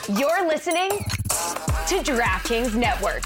You're listening to DraftKings Network.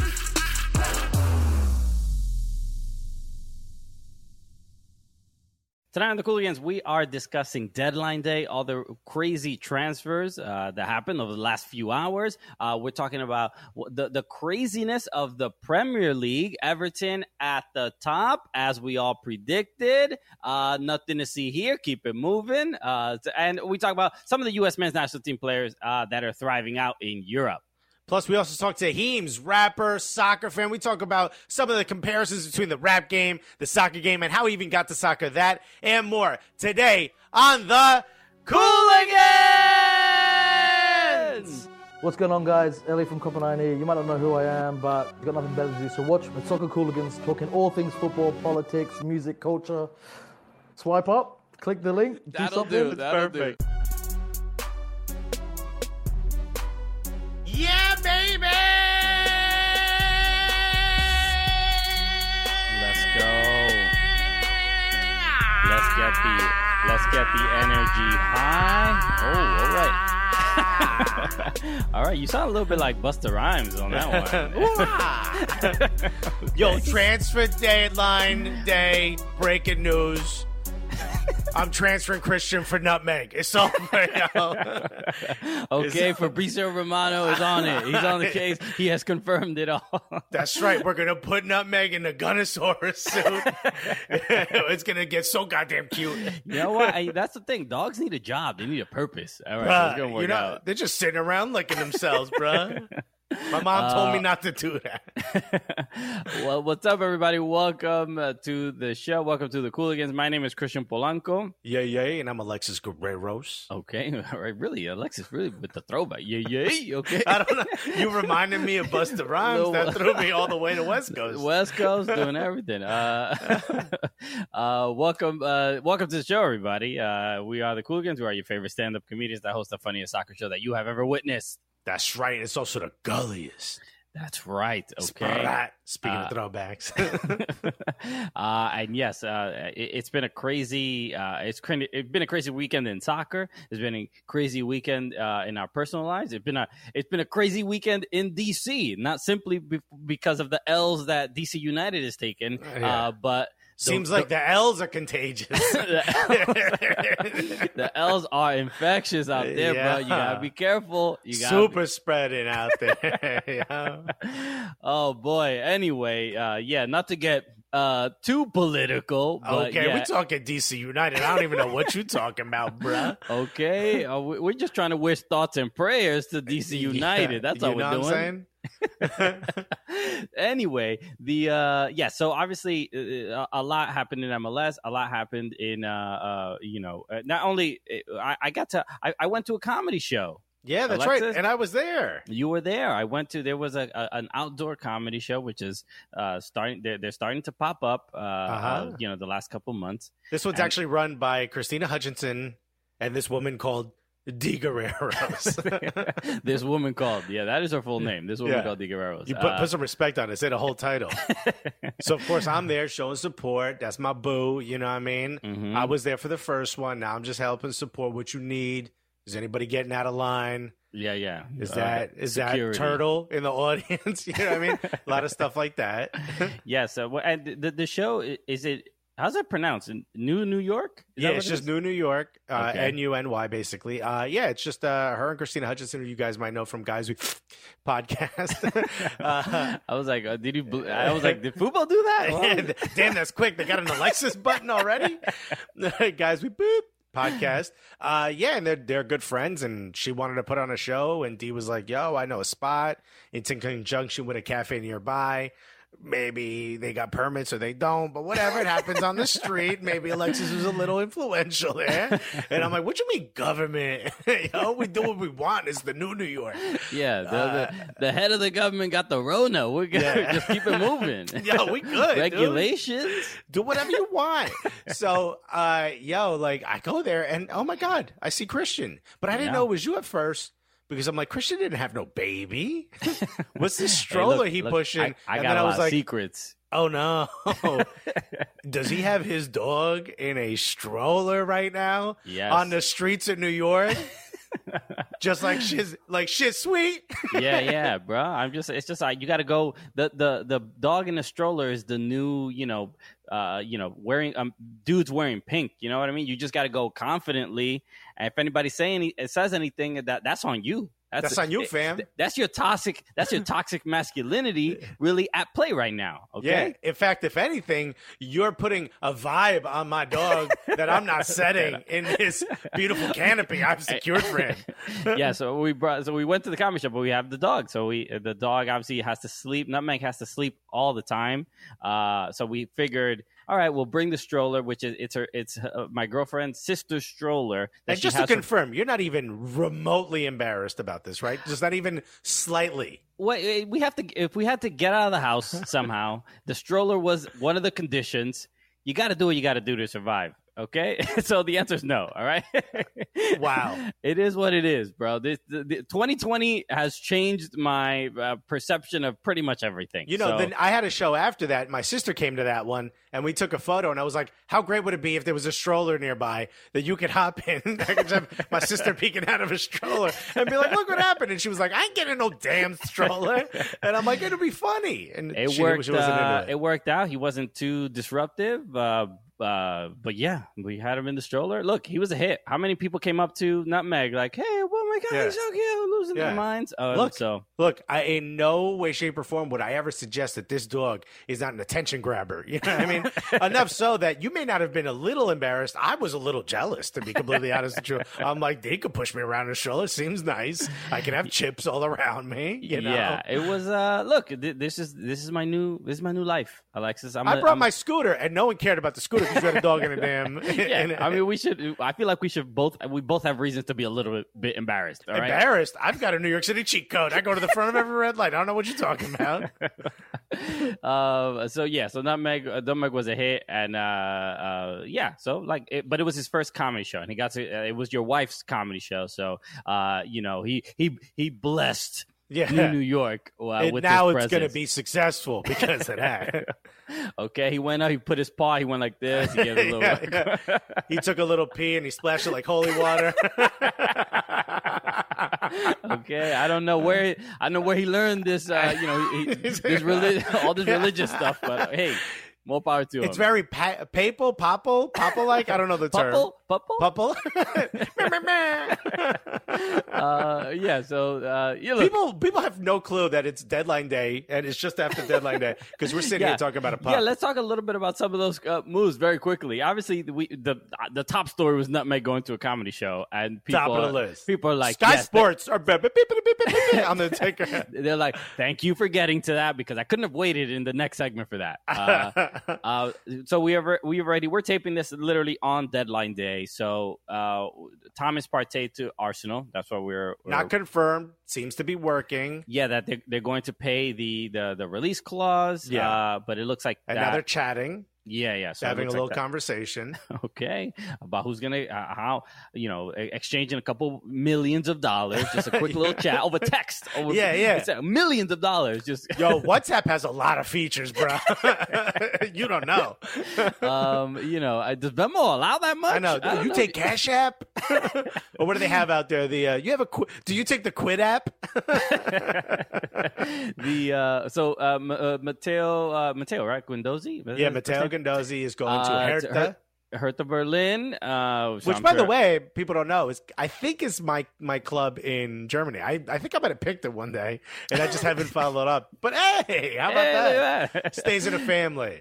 Tonight on the Cooligans, we are discussing deadline day, all the crazy transfers that happened over the last few hours. We're talking about the craziness of the Premier League. Everton at the top, as we all predicted. Nothing to see here. Keep it moving. And we talk about some of the U.S. men's national team players that are thriving out in Europe. Plus, we also talk to Heems, rapper, soccer fan. We talk about some of the comparisons between the rap game, the soccer game, and how he even got to soccer, that and more. Today on the Cooligans! What's going on, guys? Ellie from Copenhagen here. You might not know who I am, but you've got nothing better to do. So watch the Soccer Cooligans, talking all things football, politics, music, culture. Swipe up, click the link, That'll something. do. That'll Perfect. Yeah, baby! Let's go. Let's get the energy high. Oh, all right. All right, you sound a little bit like Busta Rhymes on that one. Yo, transfer deadline day, breaking news. I'm transferring Christian for Nutmeg. It's over. Okay, Fabrizio Romano is on it. He's on the case. He has confirmed it all. That's right. We're going to put Nutmeg in the Gunnosaurus suit. It's going to get so goddamn cute. You know what? That's the thing. Dogs need a job. They need a purpose. All right, so it's going to work out. They're just sitting around licking themselves, bruh. My mom told me not to do that. Well, what's up, everybody? Welcome to the show. Welcome to the Cooligans. My name is Christian Polanco. Yay, and I'm Alexis Guerreros. Okay, all right, really, Alexis, really with the throwback. Yay, okay. I don't know. You reminded me of Busta Rhymes. No. That threw me all the way to West Coast. West Coast doing everything. Welcome to the show, everybody. We are the Cooligans. We are your favorite stand-up comedians that host the funniest soccer show that you have ever witnessed. That's right. It's also the gulliest. That's right. Okay. Sprat. Speaking of throwbacks. And yes, it's been a crazy. It's been a crazy weekend in soccer. It's been a crazy weekend in our personal lives. It's been a crazy weekend in DC. Not simply because of the L's that DC United has taken, but. Seems like the L's are contagious. The L's are infectious out there, bro. You gotta be careful. Super spreading out there. Yeah. Oh boy. Anyway, not to get too political. But okay, we're talking DC United. I don't even know what you're talking about, bruh. Okay, we're just trying to wish thoughts and prayers to DC United. That's all we're doing. What I'm saying? Anyway, so obviously a lot happened in MLS. A lot happened in not only I went to a comedy show. Yeah, that's Alexis, right. And I was there. You were there. I went to. There was an outdoor comedy show, which is starting. They're starting to pop up. The last couple months. This one's actually run by Christina Hutchinson and this woman called D. Guerreros. This woman called. Yeah, that is her full name. This woman called D. Guerreros. You put some respect on it. Say the whole title. So, of course, I'm there showing support. That's my boo. You know what I mean? Mm-hmm. I was there for the first one. Now I'm just helping support what you need. Is anybody getting out of line? Yeah. Is that security. Turtle in the audience? You know what I mean? A lot of stuff like that. Yeah. So, and the show, is it? How's that pronounced? New York? It's just New York. Okay. NUNY, basically. It's just her and Christina Hutchinson, who you guys might know from Guys We podcast. I was like, did football do that? Damn, that's quick. They got an Alexis button already. Guys We boop. Podcast. And they're good friends, and she wanted to put on a show, and Dee was like, yo, I know a spot. It's in conjunction with a cafe nearby. Maybe they got permits or they don't, but whatever, it happens on the street. Maybe Alexis was a little influential there. And I'm like, what you mean government? We do what we want. It's the new York. Yeah, the head of the government got the Rona. We're gonna just keep it moving. Yo, we good. Regulations. Dude. Do whatever you want. So, I go there and oh my God, I see Christian. But I didn't know it was you at first. Because I'm like, Christian didn't have no baby. What's this stroller he pushing? I got a lot of secrets. Oh, no. Does he have his dog in a stroller right now? Yes. On the streets of New York? just like shit sweet. Yeah, bro. It's just like you got to go. The dog in the stroller is the new, wearing dudes wearing pink. You know what I mean? You just got to go confidently. And if anybody says anything, that's on you. That's on you, fam. That's your toxic masculinity really at play right now. Okay. Yeah. In fact, if anything, you're putting a vibe on my dog that I'm not setting in this beautiful canopy I've secured for him. Yeah. So we went to the comedy shop, but we have the dog. So the dog obviously has to sleep. Nutmeg has to sleep all the time. So we figured, all right, we'll bring the stroller, which is it's my girlfriend's sister's stroller. And just to confirm, you're not even remotely embarrassed about this, right? Just not even slightly. Well, if we had to get out of the house somehow, the stroller was one of the conditions. You got to do what you got to do to survive. Okay, so the answer is no. All right. Wow. It is what it is, bro. The 2020 has changed my perception of pretty much everything. Then I had a show after that. My sister came to that one, and we took a photo. And I was like, "How great would it be if there was a stroller nearby that you could hop in?" I could have my sister peeking out of a stroller and be like, "Look what happened!" And she was like, "I ain't getting no damn stroller." And I'm like, "It'll be funny." And it worked. She wasn't into it. It worked out. He wasn't too disruptive. But yeah, we had him in the stroller. Look, he was a hit. How many people came up to Nutmeg like, "Hey, oh my God, he's so cute," losing their minds? Look, in no way, shape, or form would I ever suggest that this dog is not an attention grabber. You know what I mean? Enough so that you may not have been a little embarrassed. I was a little jealous, to be completely honest with you. I'm like, they could push me around in a stroller. Seems nice. I can have chips all around me. You know? Yeah, it was. Look, this is my new life, Alexis. I brought my scooter, and no one cared about the scooter because we had a dog in a damn. I mean, I feel like we both have reasons to be a little bit embarrassed. All right? Embarrassed? I've got a New York City cheat code. I go to the front of every red light. I don't know what you're talking about. So Nutmeg was a hit, and but it was his first comedy show, and he got to. It was your wife's comedy show, so he blessed. New York. With now it's going to be successful because of that. Okay, he went out, he put his paw, he went like this, he gave it a little He took a little pee and he splashed it like holy water. Okay, I don't know where he learned this all this religious stuff, but hey, more power to him. It's very papal-like. I don't know the term. Pupple? People have no clue that it's deadline day, and it's just after deadline day, because we're sitting here talking about a pup. Yeah, let's talk a little bit about some of those moves very quickly. Obviously, the top story was Nutmeg going to a comedy show, and people, top of the list. People are like, Sky Sports are on the ticker. They're like, thank you for getting to that, because I couldn't have waited in the next segment for that. So we're taping this literally on deadline day. So Thomas Partey to Arsenal. That's what we're not confirmed. Seems to be working. Yeah, that they're going to pay the release clause. Yeah, but it looks like and now they're chatting. Yeah. So having a little conversation. Okay, about who's gonna exchanging a couple millions of dollars, just a quick little chat over text. Millions of dollars. Just WhatsApp has a lot of features, bro. You don't know. Does Venmo allow that much? I know. You take Cash App, or what do they have out there? Do you take the Quid app? Matteo, right? Guendouzi. Yeah, Matteo Guendouzi is going to Hertha Berlin, which, by the way, people don't know, I think is my club in Germany. I think I might have picked it one day, and I just haven't followed up. But hey, how about that? Stays in the family.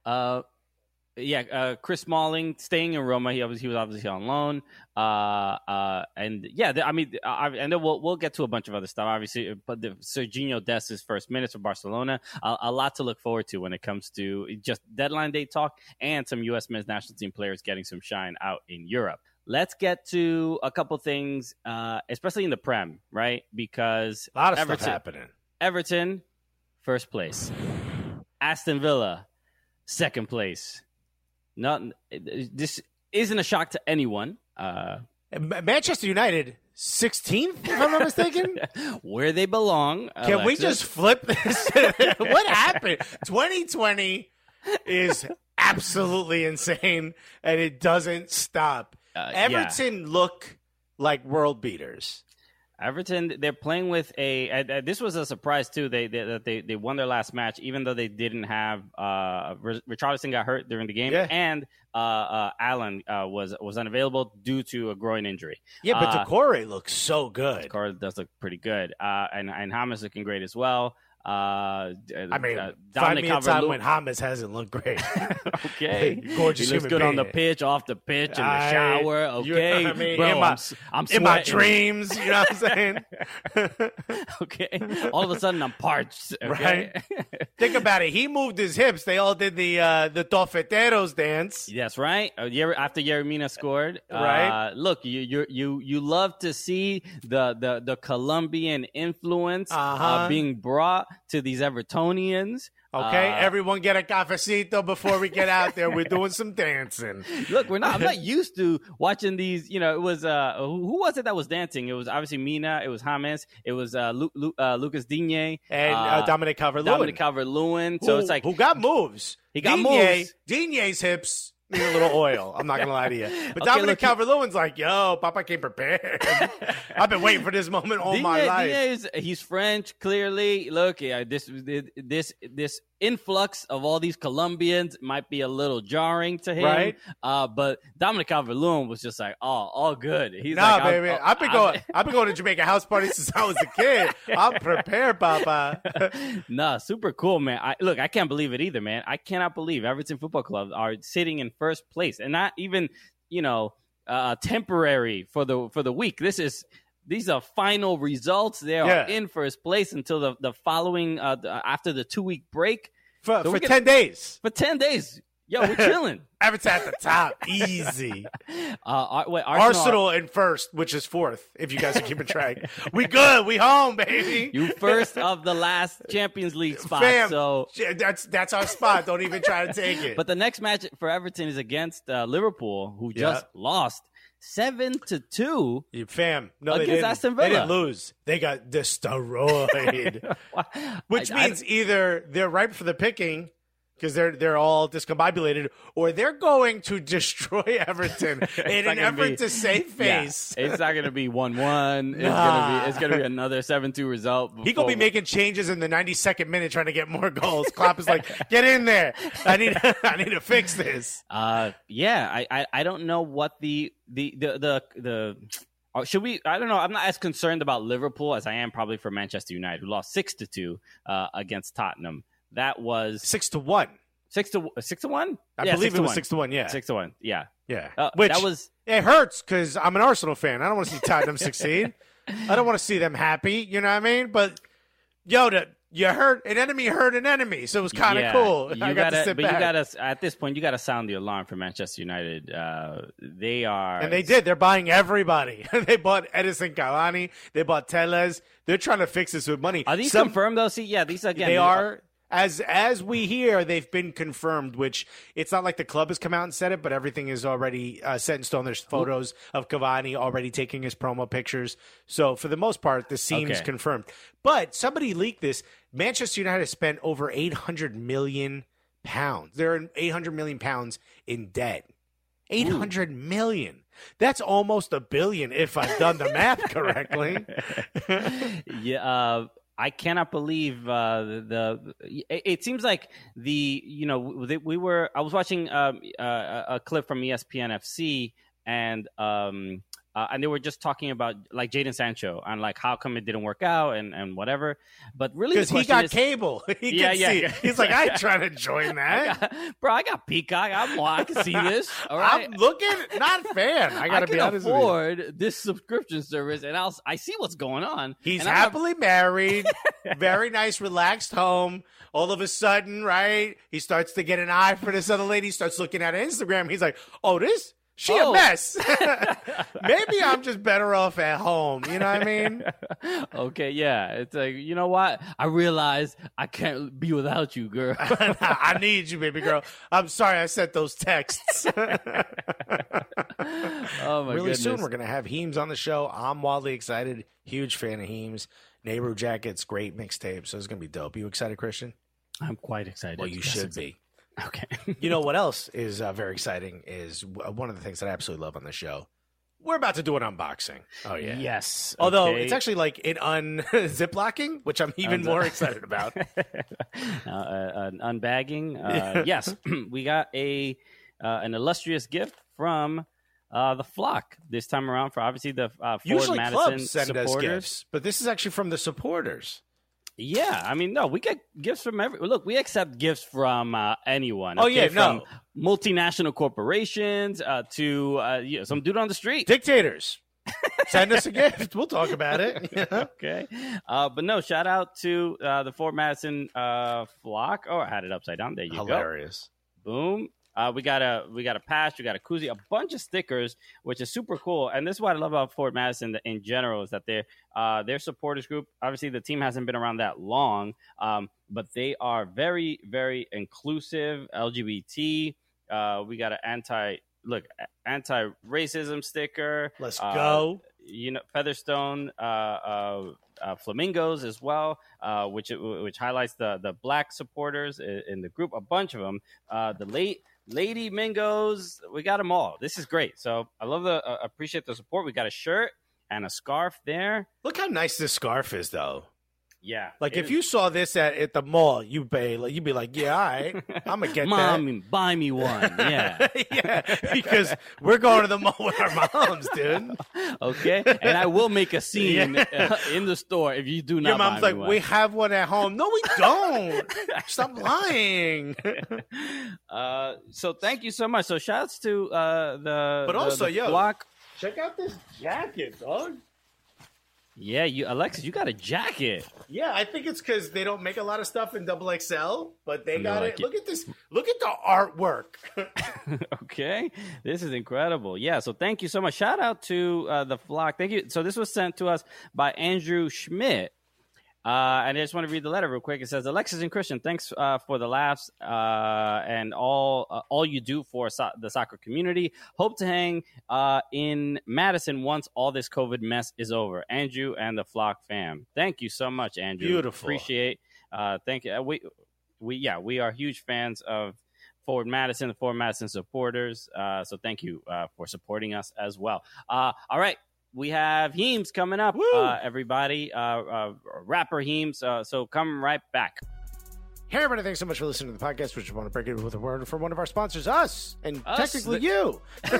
Chris Smalling staying in Roma. He was obviously on loan. And then we'll get to a bunch of other stuff. Obviously, but Serginho Dest's first minutes for Barcelona. A lot to look forward to when it comes to just deadline day talk and some U.S. men's national team players getting some shine out in Europe. Let's get to a couple things, especially in the Prem, right? Because a lot of stuff happening. Everton, first place. Aston Villa, second place. This isn't a shock to anyone. Manchester United, 16th, if I'm not mistaken. Where they belong. Can we just flip this? What happened? 2020 is absolutely insane, and it doesn't stop. Everton look like world beaters. Everton, they're playing with this was a surprise too. They won their last match, even though they didn't have Richarlison got hurt during the game, and Allen was unavailable due to a groin injury. Yeah, but Decore looks so good. Decore does look pretty good, and James looking great as well. I mean, find me a time when James hasn't looked great. Okay, gorgeous. He looks good on the pitch, off the pitch, in the shower. Okay, I mean, bro, I'm in my dreams. You know what I'm saying? Okay, all of a sudden I'm parched. Okay? Right? Think about it. He moved his hips. They all did the Tofeteros dance. That's right. After Yeremina scored, right? Look, you love to see the Colombian influence being brought to these Evertonians. Okay, everyone get a cafecito before we get out there. We're doing some dancing. Look, I'm not used to watching these. You know, it was who was it that was dancing? It was obviously Mina. It was James. It was Lucas Digne and Dominic Calvert-Lewin. So it's like who got moves. He got moves. Digne's hips need a little oil. I'm not gonna lie to you. But Dominic Calvert-Lewin's like, yo, Papa came prepared. I've been waiting for this moment all my life. He's French, clearly. Look, this influx of all these Colombians might be a little jarring to him, right? But Dominic Calvert-Lewin was just like, all good. He's baby. I've been going to Jamaica house parties since I was a kid. I'm prepared, Papa. Super cool, man. I can't believe it either, man. I cannot believe Everton Football Club are sitting in first place, and not even temporary for the week. These are final results. They are in first place until the following after the 2-week break for 10 days. For 10 days, yo, we're chilling. Everton at the top, easy. Arsenal in first, which is fourth. If you guys are keeping track, we good. We home, baby. You first of the last Champions League spot. Fam, so that's our spot. Don't even try to take it. But the next match for Everton is against Liverpool, who just lost 7-2. Fam, no, against Aston Villa. They didn't lose. They got destroyed. Which means either they're ripe for the picking because they're all discombobulated, or they're going to destroy Everton in an effort to save face. Yeah, it's not going to be 1-1. It's going to be another 7-2 result. He going to be making changes in the 92nd minute trying to get more goals. Klopp is like, get in there. I need to fix this. I don't know what the should we? I don't know. I'm not as concerned about Liverpool as I am probably for Manchester United, who lost 6-2 against Tottenham. That was 6-1. 6-1. I believe it was 6-1. Yeah, 6-1. Yeah. Which that was it hurts because I'm an Arsenal fan. I don't want to see Tottenham succeed. I don't want to see them happy. You know what I mean? But you hurt an enemy, so it was kind of cool. I got to sit back. You got to at this point. You got to sound the alarm for Manchester United. They are, and they did. They're buying everybody. They bought Edison Cavani. They bought Telles. They're trying to fix this with money. Are these confirmed though? See, yeah, these again. They are. As we hear, they've been confirmed, which it's not like the club has come out and said it, but everything is already set in stone. There's photos of Cavani already taking his promo pictures. So for the most part, this seems confirmed. But somebody leaked this. Manchester United spent over £800 million. They're 800 million pounds in debt. 800 million. That's almost $1 billion if I've done the math correctly. Yeah. I cannot believe it seems like I was watching a clip from ESPN FC and they were just talking about like Jadon Sancho and like how come it didn't work out and whatever. But really, because he got cable, he can see. He's like, I ain't trying to join that, I got Peacock. I can see this. All right? I'm looking, not fan. I got to be honest with you. I can afford this subscription service, and I see what's going on. He's happily married, very nice, relaxed home. All of a sudden, right? He starts to get an eye for this other lady. He starts looking at her Instagram. He's like, She a mess. Maybe I'm just better off at home. You know what I mean? Okay, yeah. It's like, you know what? I realize I can't be without you, girl. I need you, baby girl. I'm sorry I sent those texts. Oh, my really goodness. soon we're going to have Heems on the show. I'm wildly excited. Huge fan of Heems. Nehru Jackets, great mixtape. So it's going to be dope. You excited, Christian? I'm quite excited. Well, you should be. Okay. You know what else is very exciting is one of the things that I absolutely love on the show. We're about to do an unboxing. Oh, yeah. Yes. Although okay. it's actually like it zip-locking, which I'm even more excited about. An unbagging. Yes, we got an illustrious gift from the flock this time around for obviously the Ford Usually Madison clubs send supporters. us gifts, but this is actually from the supporters. Yeah, I mean, no, we get gifts from look, we accept gifts from anyone. Oh, okay? yeah, from no. multinational corporations to some dude on the street. Dictators. Send us a gift. We'll talk about it. Okay. But no, shout out to the Fort Madison flock. Oh, I had it upside down. There you Hilarious. go. Boom. We got a patch, we got a koozie, a bunch of stickers, which is super cool. And this is what I love about Fort Madison in general is that their supporters group. Obviously, the team hasn't been around that long, but they are very, very inclusive. LGBT. We got an anti-racism sticker. Let's go. Featherstone flamingos as well, which highlights the black supporters in the group. A bunch of them. The Lady Mingos, we got them all. This is great. So I love appreciate the support. We got a shirt and a scarf there. Look how nice this scarf is, though. Yeah. Like if you saw this at the mall, you'd be like, yeah, all right, I'm gonna get Mom, buy me one. Yeah. Yeah, because we're going to the mall with our moms, dude. Okay, and I will make a scene in the store if you do not. Your mom's buy like, me one. we have one at home. No, we don't. Stop lying. So thank you so much. So shouts to the flock. Check out this jacket, dog. Yeah, Alexis, you got a jacket. Yeah, I think it's because they don't make a lot of stuff in XXL, but they got it. it. Look at this. Look at the artwork. Okay, this is incredible. Yeah, so thank you so much. Shout out to the flock. Thank you. So this was sent to us by Andrew Schmidt. And I just want to read the letter real quick. It says, Alexis and Christian, thanks for the laughs and all you do for the soccer community. Hope to hang in Madison once all this COVID mess is over. Andrew and the Flock fam. Thank you so much, Andrew. Beautiful. Appreciate. Thank you. We are huge fans of Ford Madison, the Ford Madison supporters. So thank you for supporting us as well. All right. We have Heems coming up, everybody. Rapper Heems. So come right back. Hey, everybody. Thanks so much for listening to the podcast. We just want to break it with a word from one of our sponsors, us, and technically you.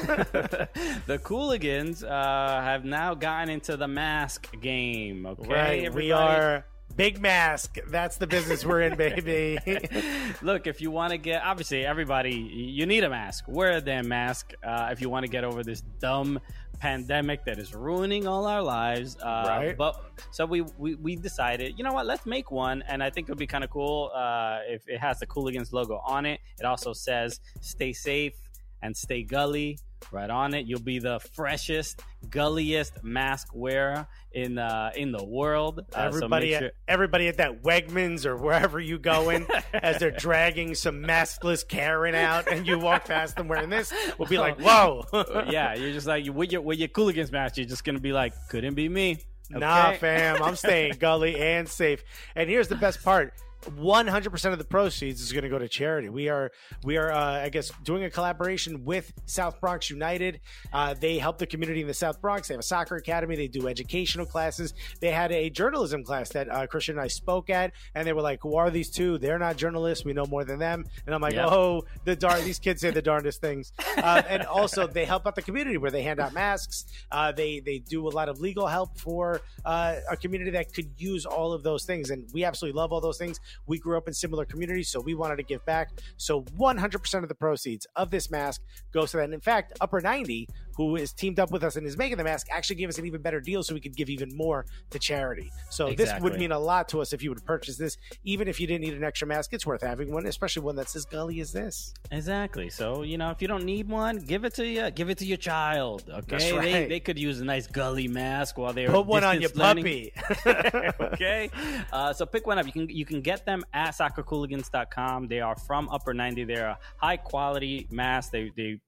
The Cooligans have now gotten into the mask game. Okay, right. everybody? We are Big Mask. That's the business we're in, baby. Look, if you want to get, obviously, everybody, you need a mask. Wear a damn mask if you want to get over this dumb pandemic that is ruining all our lives. Right. But so we decided, you know what, let's make one. And I think it would be kind of cool if it has the Cooligans logo on it. It also says stay safe and stay gully right on it. You'll be the freshest, gulliest mask wearer in the world. Everybody at that Wegmans or wherever you going as they're dragging some maskless Karen out and you walk past them wearing this, will be like, whoa. Yeah, you're just like, with your Cooligans mask, you're just going to be like, couldn't be me. Okay? Nah, fam, I'm staying gully and safe. And here's the best part. 100% of the proceeds is going to go to charity. We are I guess doing a collaboration with South Bronx United. They help the community in the South Bronx. They have a soccer academy. They do educational classes. They had a journalism class that Christian and I spoke at, and they were like, who are these two? They're not journalists. We know more than them. And I'm like, these kids say the darndest things. And also they help out the community where they hand out masks. They do a lot of legal help for a community that could use all of those things. And we absolutely love all those things. We grew up in similar communities, so we wanted to give back. So 100% of the proceeds of this mask goes to that. And in fact, Upper 90, who is teamed up with us and is making the mask, actually gave us an even better deal so we could give even more to charity. So This would mean a lot to us if you would purchase this. Even if you didn't need an extra mask, it's worth having one, especially one that's as gully as this. Exactly. So, if you don't need one, give it to your child. Okay. That's right. They could use a nice gully mask while they're put one on your learning. puppy. Okay. So pick one up. You can get them at soccercooligans.com. They are from Upper 90. They're a high quality mask. They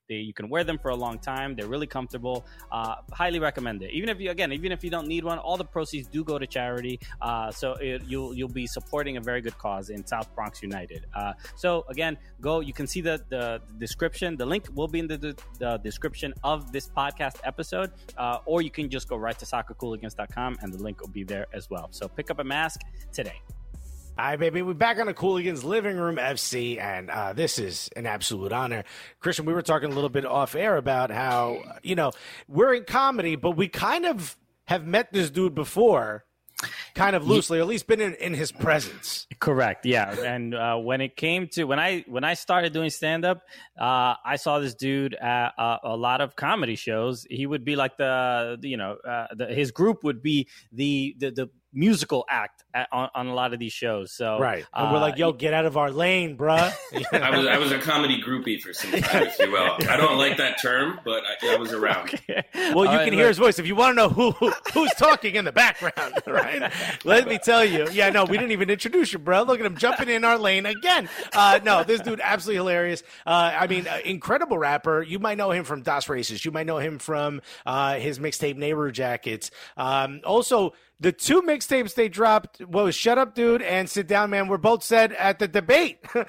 You can wear them for a long time. They're really comfortable. Highly recommend it. Even if you don't need one, all the proceeds do go to charity. So you'll be supporting a very good cause in South Bronx United. So again, go. You can see the description. The link will be in the description of this podcast episode, or you can just go right to soccercooligans.com and the link will be there as well. So pick up a mask today. All right, baby. We're back on the Cooligans Living Room FC, and this is an absolute honor. Christian, we were talking a little bit off air about how, we're in comedy, but we kind of have met this dude before, kind of loosely, or at least been in his presence. Correct. Yeah. And when it came to when I started doing stand up, I saw this dude at a lot of comedy shows. He would be like his group would be the musical act on a lot of these shows. So right, and we're like, "Yo, get out of our lane, bruh." I was a comedy groupie for some time, if you will. I don't like that term, but I was around. Okay. Well, you can hear his voice if you want to know who's talking in the background. Right? Let me tell you. Yeah, no, we didn't even introduce you, bro. Look at him jumping in our lane again. No, this dude absolutely hilarious. Incredible rapper. You might know him from Das Racist. You might know him from his mixtape Nehru Jackets. Also, the two mixtapes they dropped was Shut Up Dude and Sit Down Man were both said at the debate. So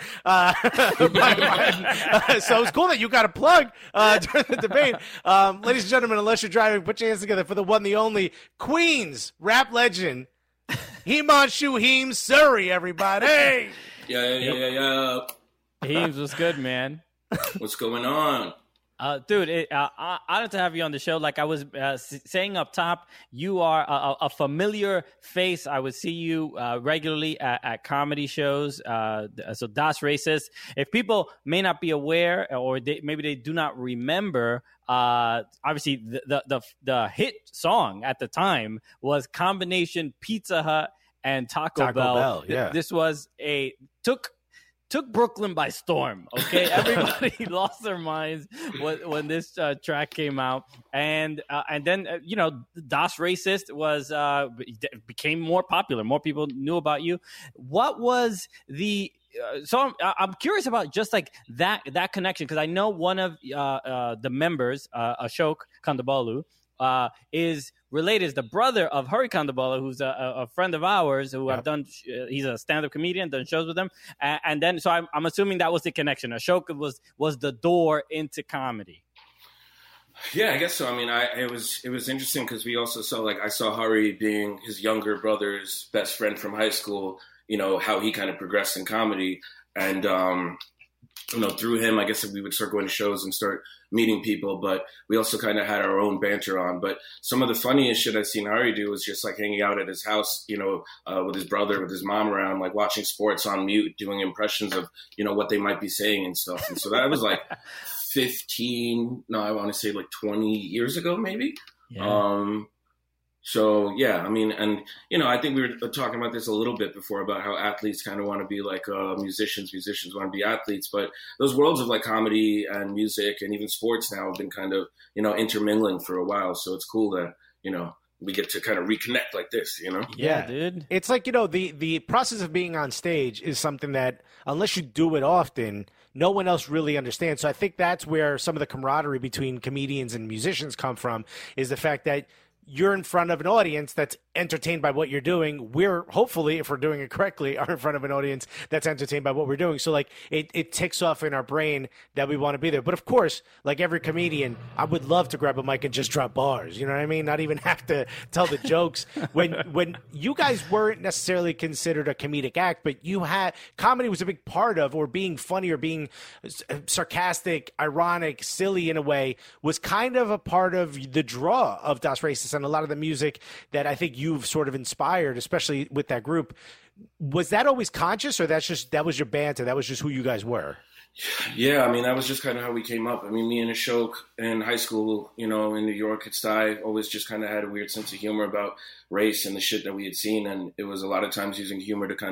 it's cool that you got a plug during the debate. Ladies and gentlemen, unless you're driving, put your hands together for the one, the only Queens rap legend, Heeman Shuheem Surrey, everybody. Yeah. Heems, what's good, man? What's going on? Dude, honored to have you on the show. Like I was saying up top, you are a familiar face. I would see you regularly at comedy shows. So Das Racist. If people may not be aware, or maybe they do not remember, obviously the hit song at the time was combination Pizza Hut and Taco Bell. Yeah. This was took Brooklyn by storm. Okay, everybody lost their minds when this track came out, and then Das Racist was became more popular. More people knew about you. What was the so I'm curious about just like that connection, because I know one of the members, Ashok Kandabalu, is related, is the brother of Hari Kondabolu, who's a friend of ours who I've done. He's a stand-up comedian, done shows with him, and then so I'm assuming that was the connection. Ashok was the door into comedy. Yeah, I guess so. I mean, it was interesting because we also saw, like, I saw Hari being his younger brother's best friend from high school. How he kind of progressed in comedy, and through him, I guess we would start going to shows and start meeting people, but we also kind of had our own banter on. But some of the funniest shit I've seen Hari do was just like hanging out at his house, with his brother, with his mom around, like watching sports on mute, doing impressions of, what they might be saying and stuff. And so that was like 20 years ago, maybe. Yeah. So, yeah, I mean, and, I think we were talking about this a little bit before about how athletes kind of want to be like musicians want to be athletes. But those worlds of like comedy and music and even sports now have been kind of, intermingling for a while. So it's cool that, we get to kind of reconnect like this, Yeah, dude. It's like, the process of being on stage is something that unless you do it often, no one else really understands. So I think that's where some of the camaraderie between comedians and musicians come from, is the fact that you're in front of an audience that's entertained by what you're doing. We're hopefully, if we're doing it correctly, are in front of an audience that's entertained by what we're doing. So like it ticks off in our brain that we want to be there. But of course, like every comedian, I would love to grab a mic and just drop bars. You know what I mean? Not even have to tell the jokes. When you guys weren't necessarily considered a comedic act, but you had comedy was a big part of, or being funny or being sarcastic, ironic, silly in a way, was kind of a part of the draw of Das Racist and a lot of the music that I think you've sort of inspired, especially with that group. Was that always conscious, or that was your banter? That was just who you guys were? Yeah, I mean, that was just kind of how we came up. I mean, me and Ashok in high school, in New York at Stuyve, always just kind of had a weird sense of humor about race and the shit that we had seen. And it was a lot of times using humor to kind of,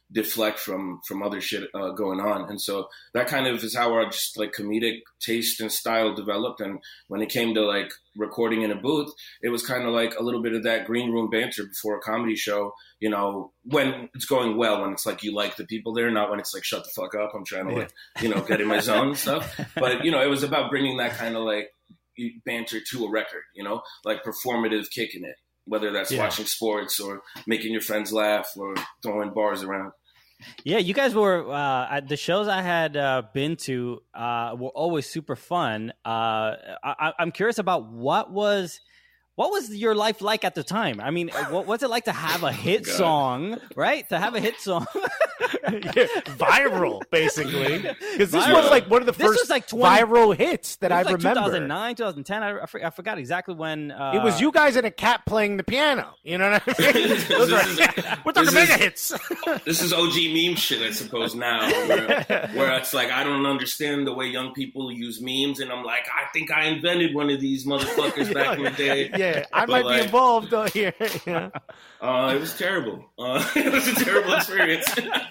deflect from other shit going on. And so that kind of is how our just like comedic taste and style developed. And when it came to like recording in a booth, it was kind of like a little bit of that green room banter before a comedy show, you know, when it's going well, when it's like you like the people there, not when it's like shut the fuck up, I'm trying to like, you know, get in my zone and stuff. But, you know, it was about bringing that kind of like banter to a record, you know, like performative kick in it, whether that's watching sports or making your friends laugh or throwing bars around. Yeah, you guys were at the shows I had been to were always super fun. I'm curious about what was your life like at the time? I mean, what's it like to have a hit song, right? To have a hit song. Viral, basically. Because this was like one of the first like viral hits that I remember. 2009, 2010. I forgot exactly when. It was you guys and a cat playing the piano. You know what I mean? We're talking mega hits. This is OG meme shit, I suppose, now. Where it's like, I don't understand the way young people use memes. And I'm like, I think I invented one of these motherfuckers back in the day. Yeah, I might be involved though here. Yeah. It was terrible. It was a terrible experience.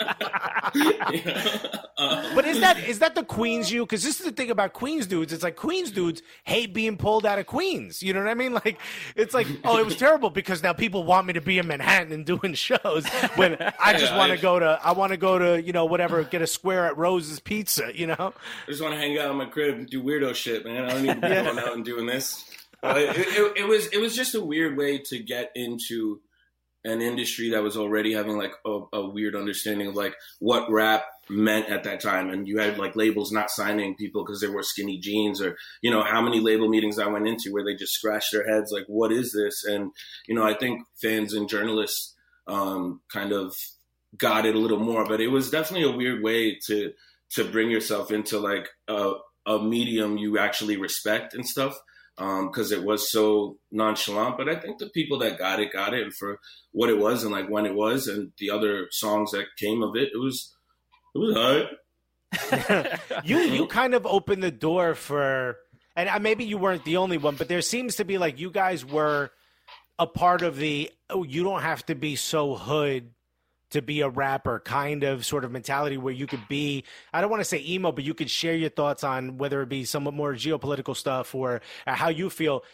But is that the Queens you? Because this is the thing about Queens dudes. It's like Queens dudes hate being pulled out of Queens. You know what I mean? Like it's like, oh, it was terrible because now people want me to be in Manhattan and doing shows when I just want to go to. I want to go to whatever, get a square at Rose's Pizza. You know, I just want to hang out in my crib and do weirdo shit, man. I don't need to be going out and doing this. It was just a weird way to get into an industry that was already having like a weird understanding of like what rap meant at that time. And you had like labels not signing people because they wore skinny jeans, or, you know, how many label meetings I went into where they just scratched their heads like, what is this? And, you know, I think fans and journalists kind of got it a little more, but it was definitely a weird way to bring yourself into like a medium you actually respect and stuff. Because it was so nonchalant, but I think the people that got it, and for what it was and like when it was, and the other songs that came of it, it was all right. You kind of opened the door for, and maybe you weren't the only one, but there seems to be like you guys were a part of the, oh, you don't have to be so hood to be a rapper kind of sort of mentality where you could be, I don't want to say emo, but you could share your thoughts on whether it be somewhat more geopolitical stuff or how you feel.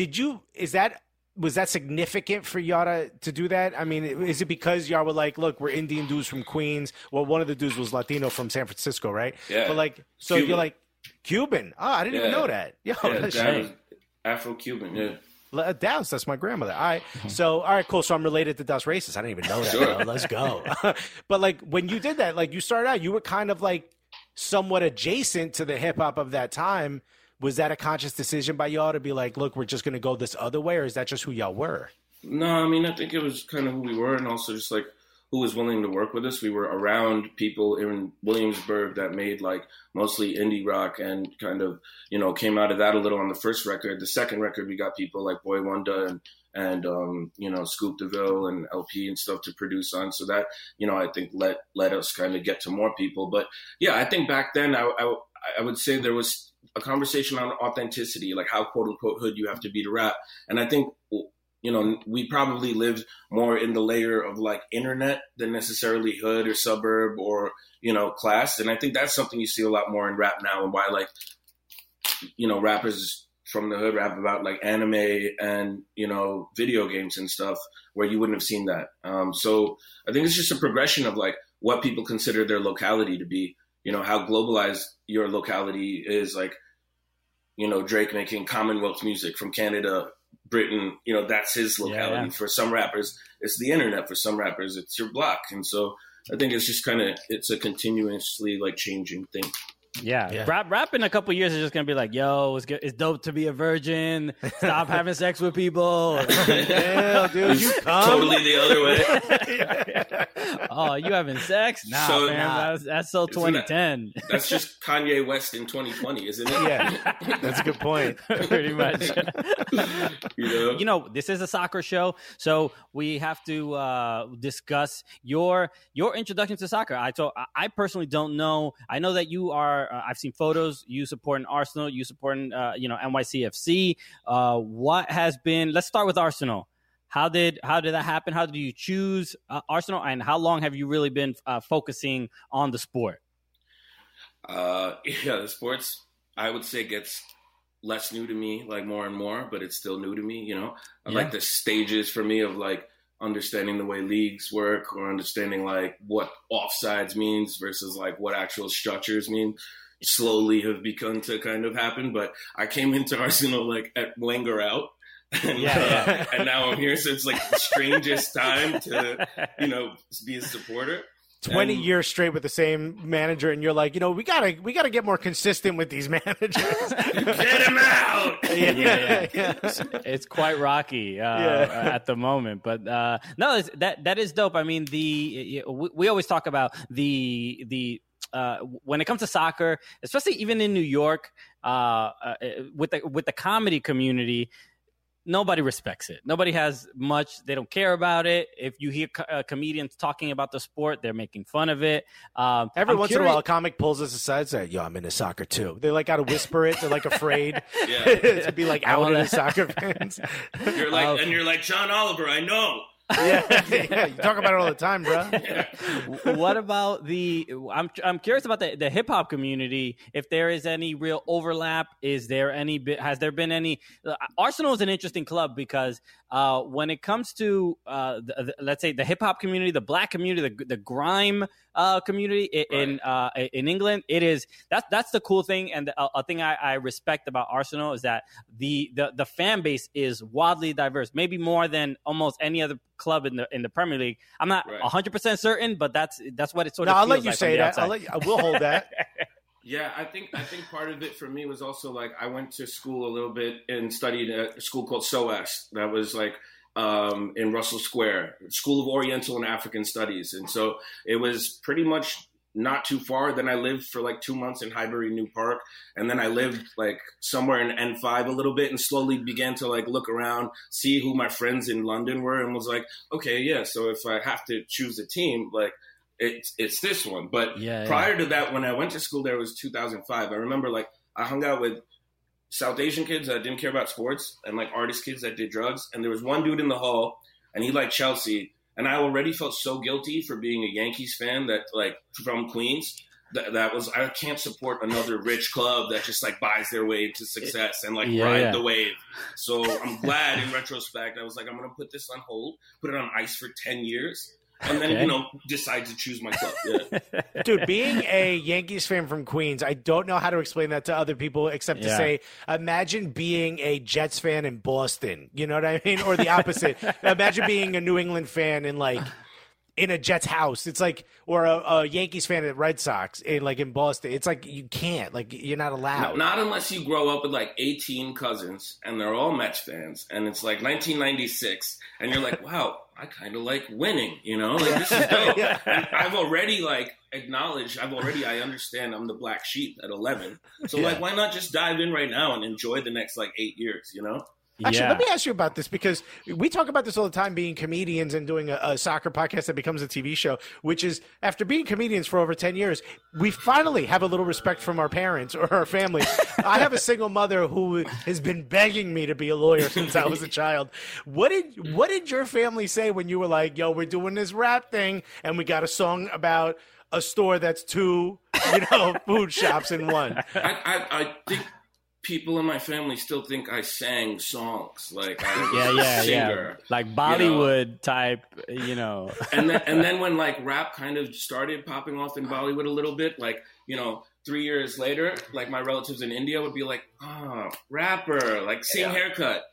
Was that significant for y'all to do that? I mean, is it because y'all were like, look, we're Indian dudes from Queens? Well, one of the dudes was Latino from San Francisco, right? Yeah. But like, so Cuban. You're like, Cuban. Oh, I didn't even know that. Yo, that's was Afro-Cuban, yeah. Douse, that's my grandmother. All right. So, all right, cool. So I'm related to Douse Racist. I didn't even know that. Sure. Let's go. But like when you did that, like you started out, you were kind of like somewhat adjacent to the hip hop of that time. Was that a conscious decision by y'all to be like, look, we're just going to go this other way, or is that just who y'all were? No, I mean, I think it was kind of who we were, and also just like who was willing to work with us. We were around people in Williamsburg that made like mostly indie rock and kind of, you know, came out of that a little on the first record. The second record, we got people like Boy Wonder and you know, Scoop DeVille and LP and stuff to produce on. So that, you know, I think let us kind of get to more people. But yeah, I think back then I would say there was a conversation on authenticity, like how quote unquote hood you have to be to rap. And I think, you know, we probably lived more in the layer of like internet than necessarily hood or suburb or, you know, class. And I think that's something you see a lot more in rap now, and why, like, you know, rappers from the hood rap about like anime and, you know, video games and stuff where you wouldn't have seen that. So I think it's just a progression of like what people consider their locality to be, you know, how globalized your locality is. Like, you know, Drake making Commonwealth music from Canada, Britain, you know, that's his locality. Yeah. For some rappers, it's the internet. For some rappers, it's your block. And so I think it's just kind of, it's a continuously like changing thing. Yeah. Rap in a couple of years is just going to be like, yo, it's dope to be a virgin. Stop having sex with people. Yeah, dude, you come. Totally the other way. Oh, you having sex? Nah, so, man. That's so 2010. That's just Kanye West in 2020, isn't it? Yeah, that's a good point. Pretty much. You know, this is a soccer show, so we have to discuss your introduction to soccer. I personally don't know. I know that you are. I've seen photos. You supporting Arsenal. You supporting, you know, NYCFC. What has been? Let's start with Arsenal. How did that happen? How did you choose Arsenal, and how long have you really been focusing on the sport? The sports, I would say, gets less new to me, like more and more, but it's still new to me. I like the stages for me of like understanding the way leagues work, or understanding like what offsides means versus like what actual structures mean. Slowly have begun to kind of happen, but I came into Arsenal like at Wenger out, and, and now I'm here. So it's like the strangest time to, be a supporter. 20 years straight with the same manager, and you're like, we gotta get more consistent with these managers. Get him out! It's quite rocky at the moment, but no, that is dope. I mean, we always talk about the when it comes to soccer, especially even in New York, with the comedy community. Nobody respects it. Nobody has much. They don't care about it. If you hear comedians talking about the sport, they're making fun of it. Every once in a while, a comic pulls us aside and says, "Yo, I'm into soccer too." They like got to whisper it. They're like afraid to be like out into soccer fans. You're like John Oliver. I know. Yeah, you talk about it all the time, bro. What about I'm curious about the hip hop community. If there is any real overlap, has there been any? Arsenal is an interesting club because when it comes to let's say the hip hop community, the black community, the grime community in England, that's the cool thing, and a thing I respect about Arsenal is that the fan base is wildly diverse, maybe more than almost any other club in the Premier League. I'm not 100% certain, but that's what it sort of feels like. I'll let you say that. I will hold that. Yeah, I think part of it for me was also like I went to school a little bit and studied at a school called SOAS. That was like in Russell Square, School of Oriental and African Studies. And so it was pretty much not too far. Then I lived for like 2 months in Highbury New Park. And then I lived like somewhere in N5 a little bit and slowly began to like look around, see who my friends in London were, and was like, okay, yeah, so if I have to choose a team, like it's this one. But prior to that, when I went to school there, it was 2005. I remember like I hung out with South Asian kids that didn't care about sports and like artist kids that did drugs. And there was one dude in the hall and he liked Chelsea. And I already felt so guilty for being a Yankees fan that like from Queens, that was, I can't support another rich club that just like buys their way to success and like ride the wave. So I'm glad in retrospect, I was like, I'm going to put this on hold, put it on ice for 10 years. And then, decide to choose my club. Yeah. Dude, being a Yankees fan from Queens, I don't know how to explain that to other people except to say, imagine being a Jets fan in Boston. You know what I mean? Or the opposite. Imagine being a New England fan in a Jets house. It's like, or a Yankees fan at Red Sox in Boston. It's like, you can't, you're not allowed. No, not unless you grow up with like 18 cousins and they're all Mets fans. And it's like 1996 and you're like, wow, I kind of like winning, like this is dope. And I've already acknowledged, I understand I'm the black sheep at 11. So why not just dive in right now and enjoy the next 8 years, Actually, let me ask you about this, because we talk about this all the time, being comedians and doing a soccer podcast that becomes a TV show, which is, after being comedians for over 10 years, we finally have a little respect from our parents or our family. I have a single mother who has been begging me to be a lawyer since I was a child. What did your family say when you were like, yo, we're doing this rap thing and we got a song about a store that's two, food shops in one? I think people in my family still think I sang songs, like I was a singer, like Bollywood type, And then when rap kind of started popping off in Bollywood a little bit, 3 years later, my relatives in India would be like, "Oh, rapper, same haircut,"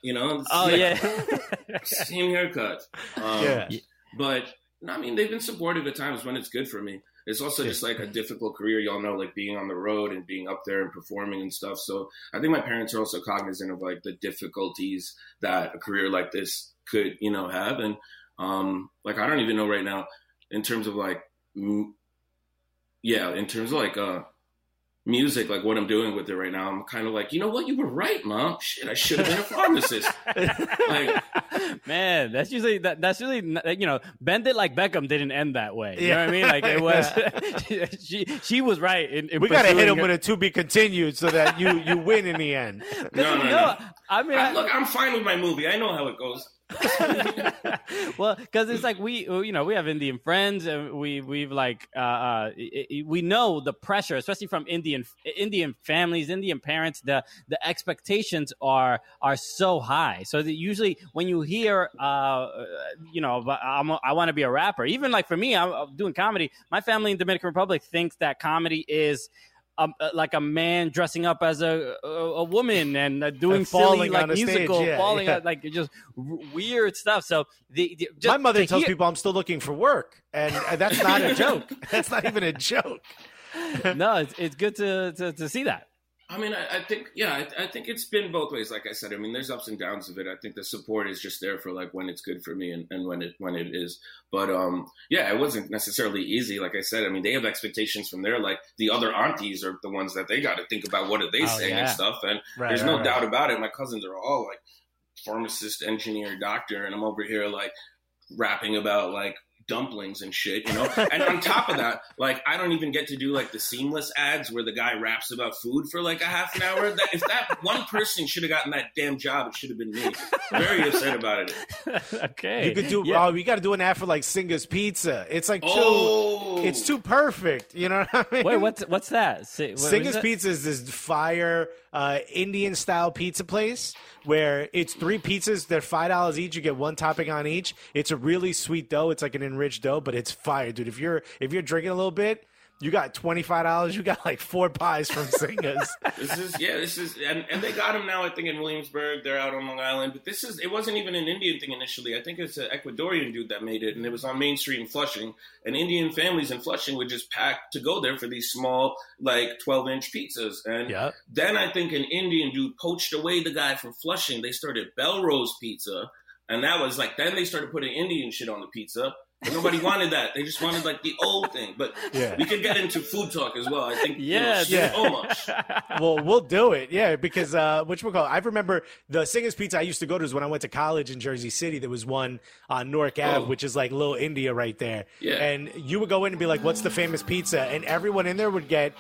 same haircut. But I mean, they've been supportive at times when it's good for me. It's also just a difficult career, y'all know, being on the road and being up there and performing and stuff. So I think my parents are also cognizant of the difficulties that a career like this could, have. And I don't even know right now in terms of music, what I'm doing with it right now. I'm kind of you know what? You were right, Mom. Shit, I should have been a pharmacist. Man, that's usually Bend It Like Beckham didn't end that way. You know what I mean? It was she was right. We got to hit him with a to be continued so that you win in the end. No. I mean, look, I'm fine with my movie. I know how it goes. Well, because it's like we have Indian friends, and we've like we know the pressure, especially from Indian families, Indian parents. The expectations are so high. So that usually when you hear I want to be a rapper, even like for me, I'm doing comedy. My family in Dominican Republic thinks that comedy is like a man dressing up as a woman and doing and silly like musical, stage, falling out, like just weird stuff. So just my mother tells people I'm still looking for work, and that's not a joke. That's not even a joke. No, it's good to see that. I mean, I think it's been both ways. Like I said, I mean, there's ups and downs of it. I think the support is just there for like when it's good for me and when it is. But it wasn't necessarily easy. Like I said, I mean, they have expectations from their like the other aunties are the ones that they got to think about what are they saying and stuff. And there's no doubt about it. My cousins are all like pharmacist, engineer, doctor, and I'm over here like rapping about like dumplings and shit, you know? And on top of that, like, I don't even get to do like the seamless ads where the guy raps about food for like a half an hour. If that one person should have gotten that damn job, it should have been me. Very upset about it. Okay. You could do, you got to do an ad for like Singer's Pizza. It's like it's too perfect. You know what I mean? Wait, what's that? Singer's Pizza is this fire Indian style pizza place where it's 3 pizzas. They're $5 each. You get 1 topping on each. It's a really sweet dough. It's like an enriched dough, but it's fire, dude. If you're drinking a little bit, you got $25. You got like 4 pies from Singer's. This is, and they got them now. I think in Williamsburg, they're out on Long Island. But it wasn't even an Indian thing initially. I think it's an Ecuadorian dude that made it, and it was on Main Street in Flushing. And Indian families in Flushing would just pack to go there for these small, like 12-inch pizzas. And then I think an Indian dude poached away the guy from Flushing. They started Belrose Pizza, and that was like then they started putting Indian shit on the pizza. But nobody wanted that. They just wanted like the old thing. But we could get into food talk as well. I think so much. Well, we'll do it. Yeah, because I remember the Singer's Pizza I used to go to is when I went to college in Jersey City. There was one on Newark Ave, which is like Little India right there. Yeah. And you would go in and be like, "What's the famous pizza?" And everyone in there would get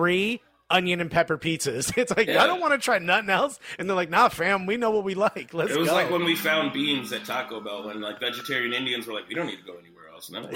3 onion and pepper pizzas. It's like, I don't want to try nothing else. And they're like, nah, fam, we know what we like. Let's go. It was like when we found beans at Taco Bell when like vegetarian Indians were like, we don't need to go anywhere else. No?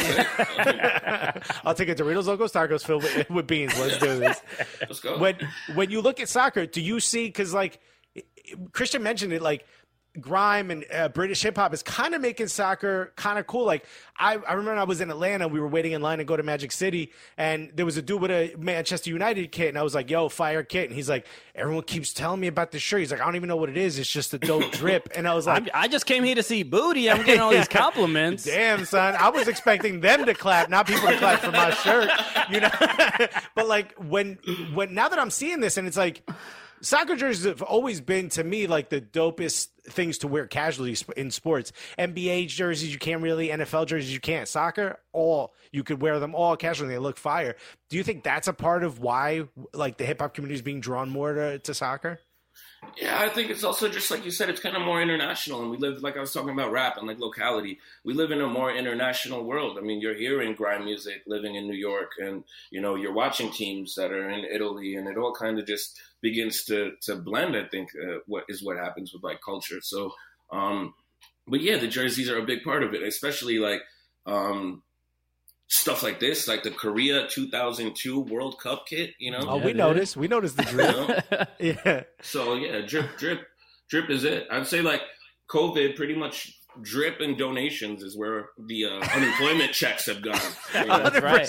I'll take a Doritos Locos Tacos filled with beans. Let's do this. Let's go. When you look at soccer, do you see, because like Christian mentioned it, like grime and British hip hop is kind of making soccer kind of cool. Like I remember I was in Atlanta, we were waiting in line to go to Magic City, and there was a dude with a Manchester United kit, and I was like, yo, fire kit. And he's like, everyone keeps telling me about this shirt. He's like, I don't even know what it is. It's just a dope drip. And I was like, I just came here to see booty. I'm getting all these compliments. Damn, son. I was expecting them to clap, not people to clap for my shirt. You know? But like when now that I'm seeing this, and it's like, soccer jerseys have always been, to me, like the dopest things to wear casually in sports. NBA jerseys, you can't really. NFL jerseys, you can't. Soccer, you could wear them all casually. They look fire. Do you think that's a part of why, like, the hip-hop community is being drawn more to soccer? Yeah, I think it's also just like you said, it's kind of more international. And we live, like I was talking about rap and like locality. We live in a more international world. I mean, you're hearing grime music living in New York, and, you know, you're watching teams that are in Italy, and it all kind of just begins to blend, I think, what happens with like culture. So, but yeah, the jerseys are a big part of it, especially like, stuff like this, like the Korea 2002 World Cup kit, you know? Oh, we noticed the drip. You know? Yeah. So, yeah, drip is it. I'd say, like, COVID, pretty much drip and donations is where the unemployment checks have gone. You know?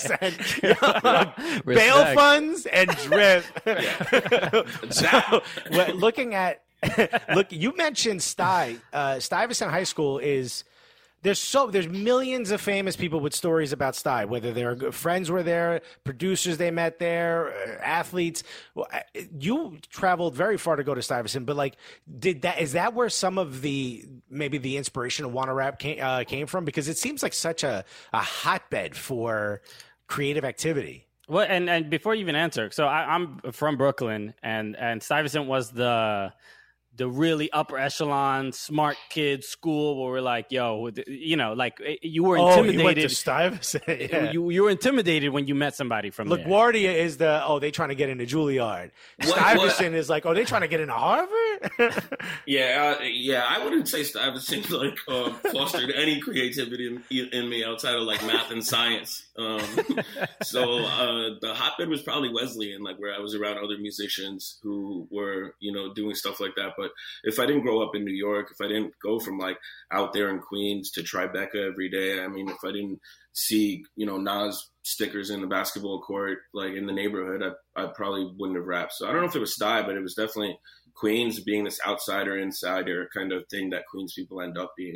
100%. Bail funds and drip. So, looking at, you mentioned Stuyvesant High School is... There's millions of famous people with stories about Sty, whether their friends were there, producers they met there, athletes. You traveled very far to go to Stuyvesant, but like, is that where some of the inspiration of Wanna Rap came from? Because it seems like such a hotbed for creative activity. Well, and before you even answer, so I'm from Brooklyn, and Stuyvesant was the the really upper echelon, smart kids school where we're like, yo, you know, like you were intimidated. He went to Stuyvesant. Yeah. You were intimidated when you met somebody from there. LaGuardia is they trying to get into Juilliard. Stuyvesant is like, they trying to get into Harvard? Yeah, I wouldn't say Stuyvesant like fostered any creativity in me outside of like math and science. So the hotbed was probably Wesleyan, like where I was around other musicians who were, you know, doing stuff like that. But if I didn't grow up in New York, if I didn't go from like out there in Queens to Tribeca every day, I mean, if I didn't see, you know, Nas stickers in the basketball court, like in the neighborhood, I probably wouldn't have rapped. So I don't know if it was Sty, but it was definitely Queens being this outsider, insider kind of thing that Queens people end up being.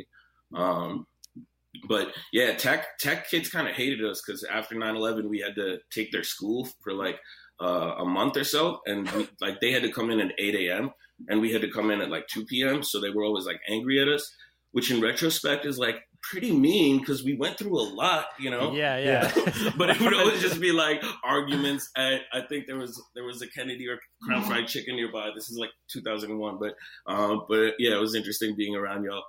But yeah, tech kids kind of hated us because after 9/11, we had to take their school for like a month or so. And they had to come in at 8 a.m. and we had to come in at like 2 p.m. So they were always like angry at us, which in retrospect is like pretty mean because we went through a lot, you know? Yeah. But it would always just be like arguments at, I think there was a Kennedy or Crown Fried Chicken nearby. This is like 2001. But yeah, it was interesting being around y'all.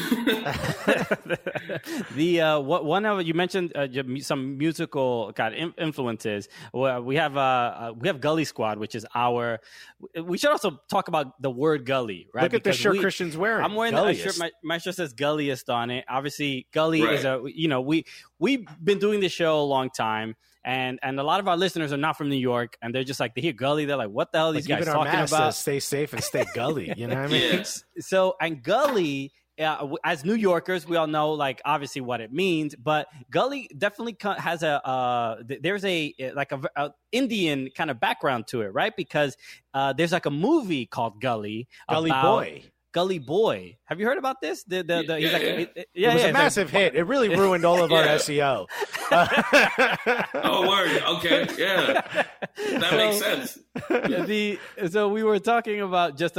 One of you mentioned some musical influences. Well, we have Gully Squad, which is our. We should also talk about the word Gully, right? Look at the shirt Christian's wearing. I'm wearing a shirt. My shirt says Gulliest on it. Obviously, Gully is we've been doing this show a long time. And a lot of our listeners are not from New York, and they're just like, they hear Gully, they're like, what the hell are these guys talking about? Stay safe and stay Gully, you know what I mean? Yeah. So, and Gully, as New Yorkers, we all know, like, obviously what it means, but Gully definitely has there's a Indian kind of background to it, right? Because there's like a movie called Gully Gully Boy. Have you heard about this? It was a massive hit. It really ruined all of our SEO. Oh, word. Okay. Yeah. That makes sense. So we were talking about that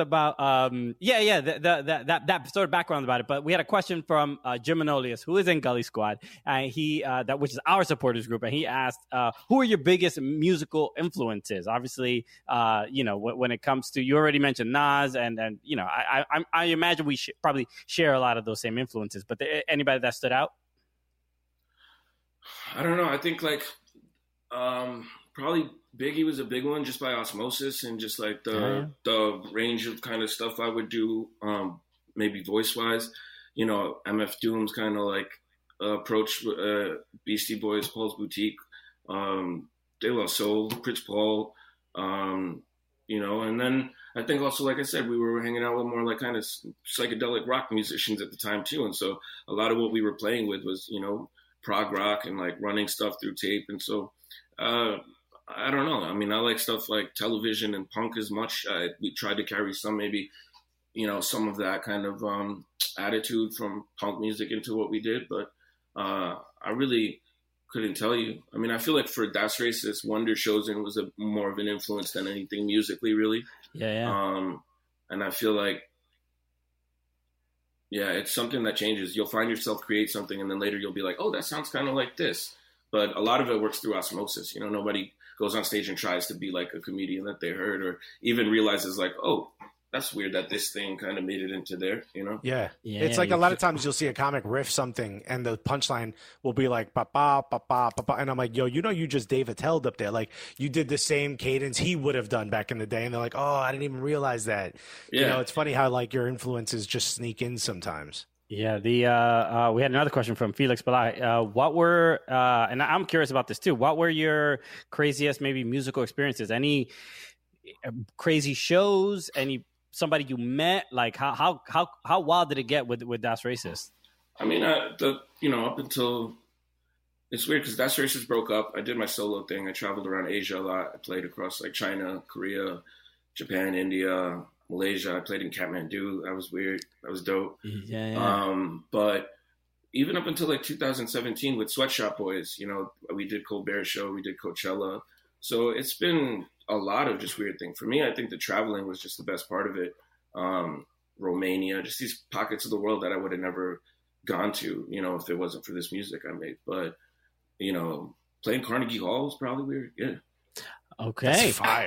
sort of background about it. But we had a question from Jim Manolius, who is in Gully Squad, and which is our supporters group, and he asked, "Who are your biggest musical influences?" Obviously, when it comes to, you already mentioned Nas, and I imagine we probably share a lot of those same influences. But anybody that stood out? I don't know. I think like probably Biggie was a big one just by osmosis and just like the range of kind of stuff I would do, maybe voice wise. MF Doom's kind of like approach, Beastie Boys, Paul's Boutique, De La Soul, Prince Paul, and then I think also, like I said, we were hanging out with more like kind of psychedelic rock musicians at the time too. And so a lot of what we were playing with was, prog rock and like running stuff through tape. And so, I don't know. I mean, I like stuff like Television and punk as much. We tried to carry some, maybe, some of that kind of attitude from punk music into what we did. But I really couldn't tell you. I mean, I feel like for Das Racist, Wonder Chosen was more of an influence than anything musically, really. Yeah. And I feel like, it's something that changes. You'll find yourself create something, and then later you'll be like, oh, that sounds kind of like this. But a lot of it works through osmosis. Nobody goes on stage and tries to be like a comedian that they heard, or even realizes like, oh, that's weird that this thing kind of made it into there, Yeah. It's like a lot of times you'll see a comic riff something and the punchline will be like, ba ba ba ba ba ba. And I'm like, yo, you just Dave Attell'd up there. Like you did the same cadence he would have done back in the day. And they're like, oh, I didn't even realize that. Yeah. It's funny how like your influences just sneak in sometimes. Yeah, we had another question from Felix Balai. What were and I'm curious about this too. What were your craziest maybe musical experiences? Any crazy shows? Somebody you met? Like how wild did it get with Das Racist? I mean, up until it's weird because Das Racist broke up. I did my solo thing. I traveled around Asia a lot. I played across like China, Korea, Japan, India, Malaysia. I played in Kathmandu. That was weird. That was dope. Yeah. But even up until like 2017 with Sweatshop Boys, we did Colbert Show, we did Coachella. So it's been a lot of just weird things. For me, I think the traveling was just the best part of it. Romania, just these pockets of the world that I would have never gone to, if it wasn't for this music I made. But, playing Carnegie Hall was probably weird. Yeah. Okay. That's fire.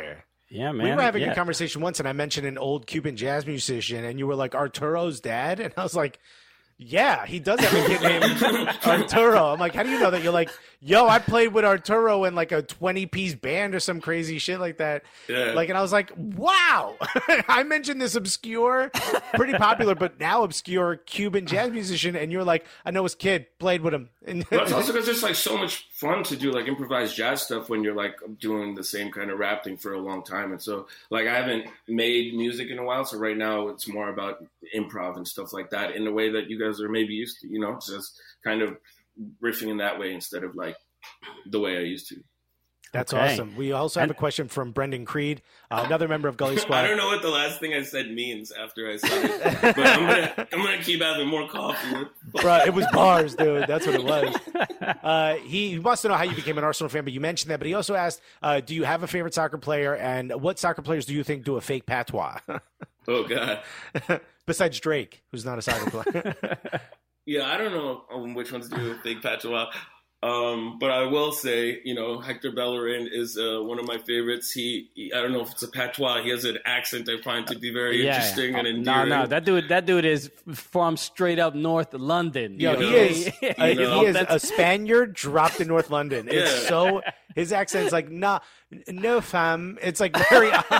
Yeah, man. We were having yeah. a conversation once, and I mentioned an old Cuban jazz musician, and you were like, Arturo's dad? And I was like, yeah, he does have a kid named Arturo. I'm like, how do you know that? You're like, yo, I played with Arturo in like a 20-piece band or some crazy shit like that. Yeah. Like, and I was like, wow. I mentioned this obscure, pretty popular, but now obscure Cuban jazz musician, and you're like, I know his kid, played with him. But it's also because it's like so much fun to do like improvised jazz stuff when you're like doing the same kind of rap thing for a long time. And so like I haven't made music in a while, so right now it's more about improv and stuff like that in a way that you guys are maybe used to, you know, just kind of riffing in that way instead of like the way I used to. That's Okay. awesome. We also have a question from Brendan Creed, another member of Gully Squad. I don't know what the last thing I said means after I said it, but I'm gonna keep having more coffee. Bro, it was bars, dude. That's what it was. He wants to know how you became an Arsenal fan, but you mentioned that. But he also asked, do you have a favorite soccer player, and what soccer players do you think do a fake patois? Oh God. Besides Drake, who's not a soccer player. Yeah, I don't know which ones do fake patois. But I will say, you know, Hector Bellerin is one of my favorites. He I don't know if it's a patois. He has an accent I find to be very interesting and endearing. No, that dude is from straight up North London. Yo, You he know? is know? he is a Spaniard dropped in North London. It's Yeah. so his accent's like no fam. It's like very odd.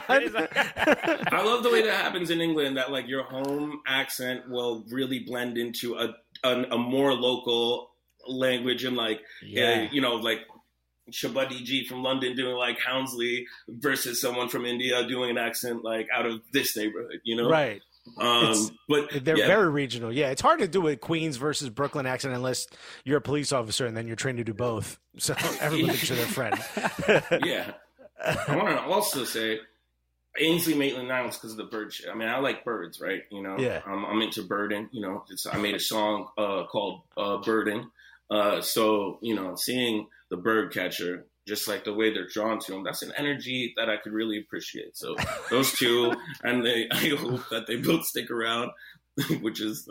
I love the way that happens in England, that like your home accent will really blend into a more local language, and like you know, like Shabadi G from London doing like Houndsley versus someone from India doing an accent like out of this neighborhood, you know? Right. But They're very regional. Yeah, it's hard to do a Queens versus Brooklyn accent unless you're a police officer and then you're trained to do both. So everyone thinks you're their friend. Yeah. I want to also say Ainsley Maitland-Niles because of the bird shit. I mean, I like birds, right? You know, Yeah. I'm into birding. You know, I made a song called Birding. So, you know, seeing the bird catcher, just like the way they're drawn to him, that's an energy that I could really appreciate. So those two, and I hope that they both stick around, which is...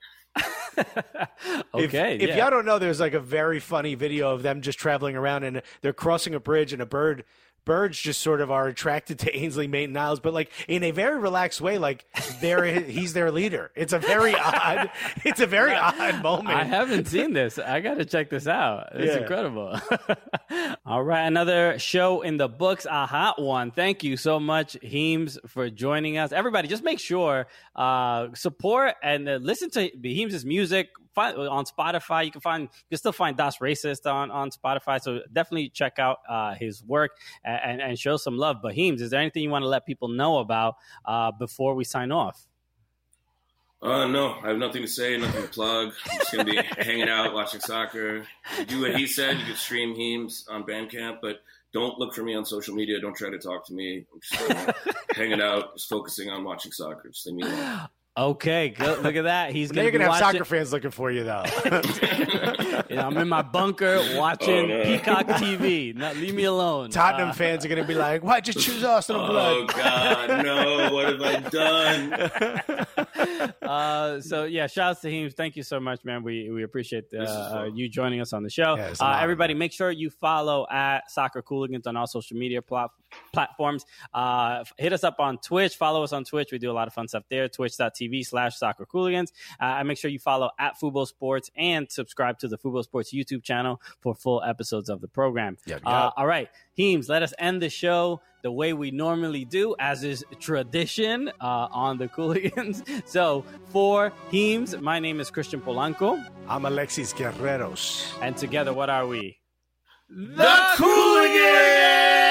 Okay. If y'all don't know, there's like a very funny video of them just traveling around and they're crossing a bridge and birds just sort of are attracted to Ainsley Maitland-Niles, but like in a very relaxed way, like he's their leader. It's a very odd moment. I haven't seen this. I got to check this out. It's Yeah. incredible. All right. Another show in the books, a hot one. Thank you so much, Heems, for joining us. Everybody, just make sure, support and listen to Heems' music. On Spotify, you can still find Das Racist on Spotify. So definitely check out his work and show some love. But Heems, is there anything you want to let people know about before we sign off? No, I have nothing to say, nothing to plug. I'm just going to be hanging out, watching soccer. You do what he said. You can stream Heems on Bandcamp, but don't look for me on social media. Don't try to talk to me. I'm just hanging out, just focusing on watching soccer. Just leave me alone. Okay, good. Look at that. He's Now going you're to gonna have soccer fans looking for you, though. I'm in my bunker watching Peacock TV. No, leave me alone. Tottenham fans are gonna be like, "Why'd you choose Arsenal blood?" Oh God, no! What have I done? So yeah, shout out to Heems. Thank you so much, man. We appreciate you joining us on the show. Yeah, it's an honor, everybody, man. make sure you follow at Soccer Cooligans on all social media platforms. Hit us up on Twitch. Follow us on Twitch. We do a lot of fun stuff there. Twitch.tv/Soccer Cooligans. And make sure you follow at Fubo Sports and subscribe to the Fubo Sports YouTube channel for full episodes of the program. Yep. All right, Heems, let us end the show the way we normally do, as is tradition on the Cooligans. So for Heems, my name is Christian Polanco. I'm Alexis Guerreros. And together, what are we? The Cooligans!